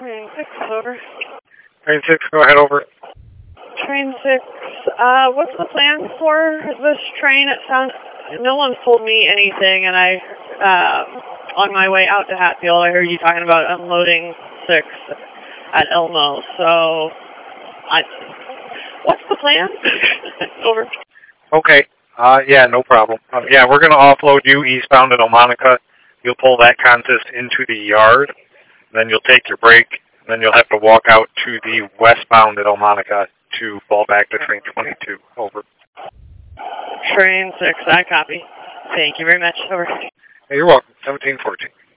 Train 6, over. Train 6, go ahead, over. Train 6, what's the plan for this train? It sounds, no one's told me anything, and on my way out to Hatfield, I heard you talking about unloading 6 at Elmo, so, what's the plan? Over. Okay, yeah, no problem. Yeah, we're going to offload you eastbound at Elmonica. You'll pull that consist into the yard, then you'll take your break, then you'll have to walk out to the westbound at Elmonica to fall back to train 22. Over. Train 6, I copy. Thank you very much. Over. Hey, you're welcome. 1714.